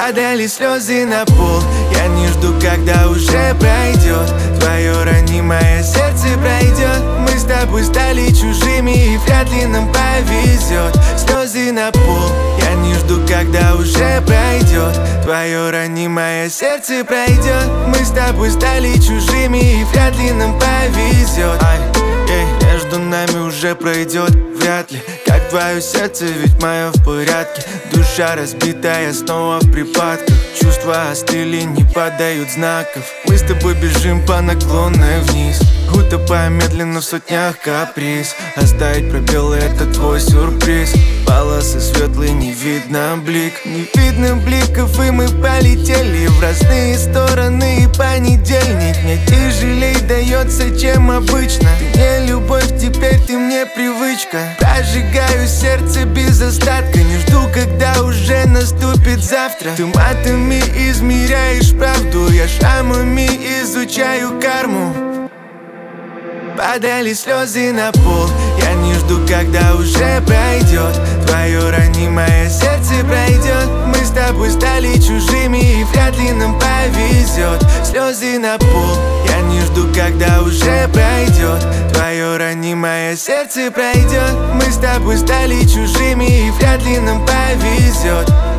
Падали слезы на пол, я не жду, когда уже пройдет. Твое ранимое сердце пройдет. Мы с тобой стали чужими, и вряд ли нам повезет. Слезы на пол, я не жду, когда уже пройдет. Твое ранимое сердце пройдет. Мы с тобой стали чужими, и вряд ли нам повезет. Между нами уже пройдет, вряд ли. Как твое сердце, ведь мое в порядке. Душа разбитая, снова в припадках. Чувства остыли, не подают знаков. Мы с тобой бежим по наклонной вниз, утопая медленно в сотнях каприз. Оставить пробелы — это твой сюрприз. Полосы светлые, не видно блик. Не видно бликов, и мы полетели в разные стороны. И понедельник мне тяжелей дается, чем обычно. Ты мне любовь, теперь ты мне привычка. Прожигаю сердце без остатка, не жду, когда уже наступит завтра. Ты матами измеряешь правду, я шрамами изучаю карму. Падали слезы на пол, я не жду, когда уже пройдет. Твое ранимое сердце пройдет. Мы с тобой стали чужими, и вряд ли нам повезет. Слезы на пол, я не жду, когда уже пройдет. Твое ранимое сердце пройдет. Мы с тобой стали чужими, и вряд ли нам повезет.